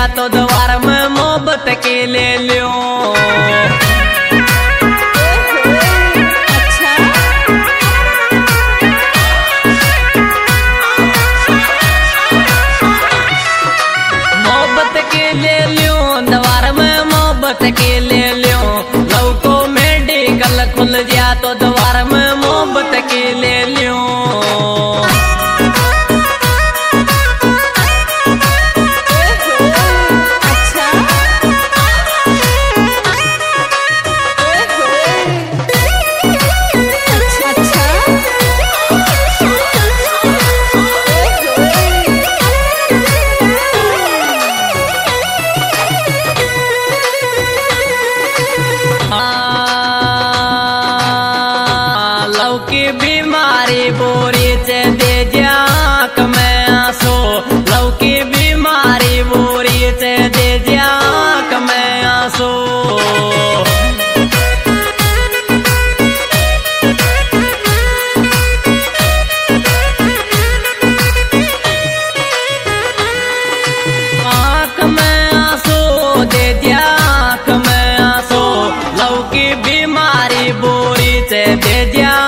दिया तो द्वार में मोहब्बत के ले लियो। मोहब्बत के ले लियो द्वार में मोहब्बत के ले लियो। लव को मेडिकल खुल गया तो द्वार में मोहब्बत के ले लियो। की बीमारी बोरी से दे जाक में आंसू। लव की बीमारी बोरी से दे जाक में आंसू। आंख में आंसू दे जाक में आंसू। लव की बीमारी बोरी से दे जाक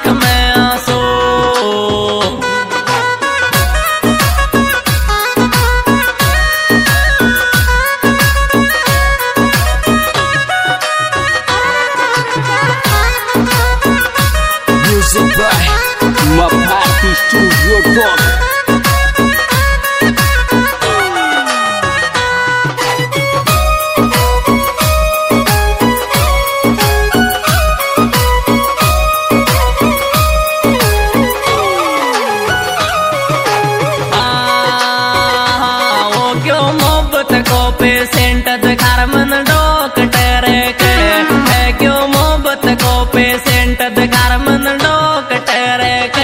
Mapati Studio Talk. वो क्यों मोहब्बत को पेशेंट दिखार मन डॉक्टर के है। क्यों मोहब्बत को पेशेंट दिखार मन डॉक्टर के।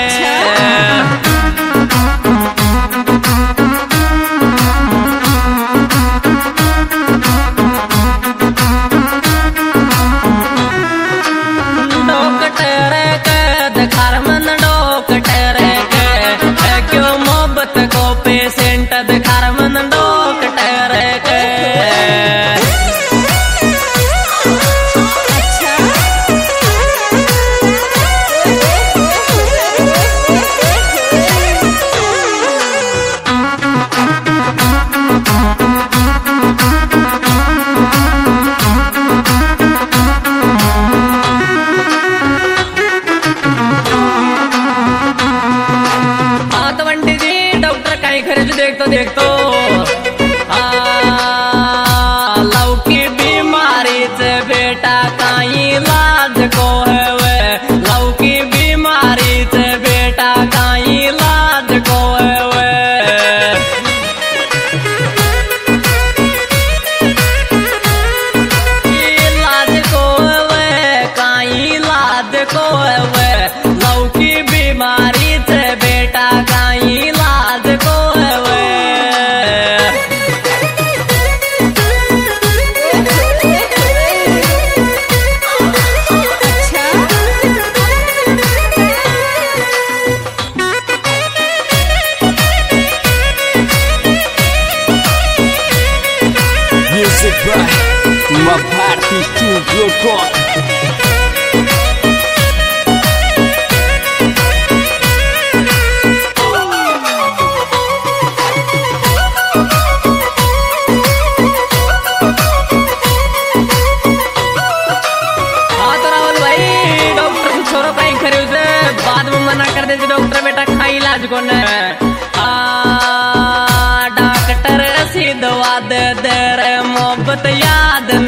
डॉक्टर के दिखार मन डॉक्टर के है। क्यों मोहब्बत को पेशेंट दिखार मन डॉक्टर के। देख तो लव की बीमारी से बेटा काई इलाज को है वे। लव की बीमारी से बेटा काई इलाज को है वे। इलाज को है वे काई इलाज को है वे। लव की बीमारी से बेटा काई इलाज को है वे। Music by Mapati Studio Talk. बाद में मना कर देते डॉक्टर बेटा खाई इलाज को न। डॉक्टर ऐसी दवा दे दे रे मोहब्बत याद